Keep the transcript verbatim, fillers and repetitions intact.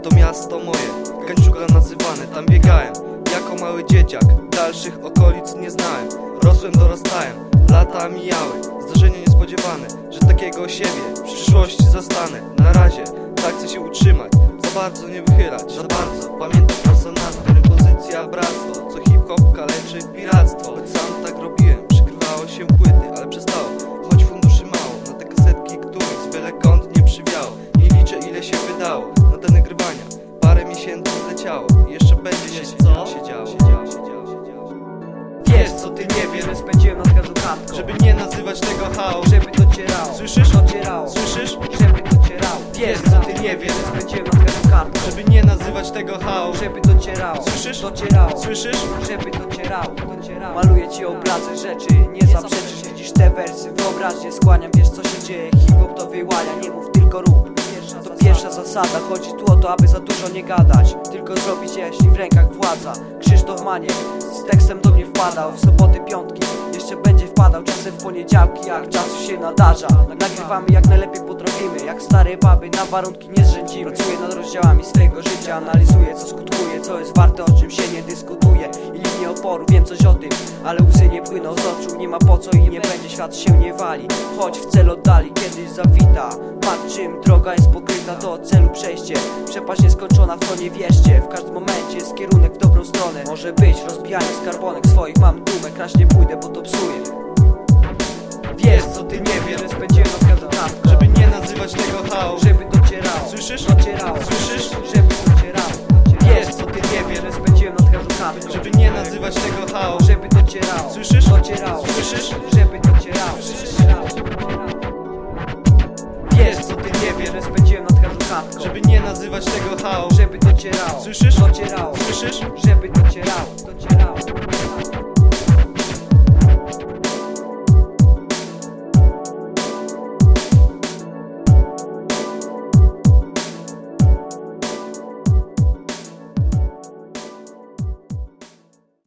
To miasto moje, Kęczuga nazywane, tam biegałem jako mały dzieciak, dalszych okolic nie znałem. Rosłem, dorastałem, lata mijały, zdarzenia niespodziewane, że takiego siebie w przyszłości zastanę. Na razie tak chcę się utrzymać, za bardzo nie wychylać, za bardzo pamiętam czas, na którym pozycja bractwo, co hip-hop kaleczy piractwo. Choć sam tak robiłem, przykrywało się płyty, ale przestało, choć funduszy mało, na te kasetki, których z wiele kąt nie przywiało. Nie liczę, ile się wydało na te nagrywania, parę miesięcy zleciało i jeszcze będzie się co? Siedziało, siedziało, siedziało, siedziało. Wiesz co ty nie wiesz, że spędziłem nad każdą kartką, żeby nie nazywać tego chaos, żeby docierało. Słyszysz? Docierało. Słyszysz? Żeby docierało. Wiesz co ty nie wiesz, że spędziłem nad każdą kartką, żeby nie nazywać tego chaos, żeby docierało. Słyszysz? Docierało. Słyszysz? Żeby docierało. Docierało. Maluję ci obrazy rzeczy, nie zaprzeczysz, widzisz te wersy, wyobraźnię skłaniam, wiesz co się dzieje. Hip-hop to wyłania, nie mów, tylko rób. To pierwsza zasada, chodzi tu o to, aby za dużo nie gadać, tylko zrobić, jeśli w rękach władza. Krzysztof Maniek z tekstem do mnie wpadał w soboty, piątki, jeszcze będzie wpadał czasem w poniedziałki, jak czasu się nadarza. Nagrywamy jak najlepiej potrafimy, jak stare baby, na warunki nie zrzędzimy. Pracuję nad rozdziałami swojego życia, analizuję co skutkuje, co jest warte, o czym się nie dyskutuje. I linie oporu, wiem coś o tym, ale łzy nie płyną z oczu, nie ma po co i nie będzie, świat się nie wali. Choć w cel oddali, kiedyś zawita, patrz czym droga jest pokryta, do celu przejście. Przepaść nieskończona, w to nie wierzcie. W każdym momencie jest kierunek w dobrą stronę. Może być rozbijanie skarbonek swoich, mam dumę, kraść nie pójdę, bo to psuje. Wiesz co ty nie wiesz, że spędziłem nad każdą kartką, żeby nie nazywać tego chaos, żeby docierało. Słyszysz? Docierało. Słyszysz? Żeby docierało. Wiesz co ty nie wiesz, że spędziłem nad każdą kartką, żeby nie nazywać tego chaos, żeby docierało. Słyszysz? Docierało. Słyszysz? Żeby docierało. Wiesz co ty nie wiesz, że spędziłem nad każdą kartką, żeby nie nazywać tego chaos, żeby docierało. Słyszysz? Docierało. Słyszysz? Żeby docierało. Docierało.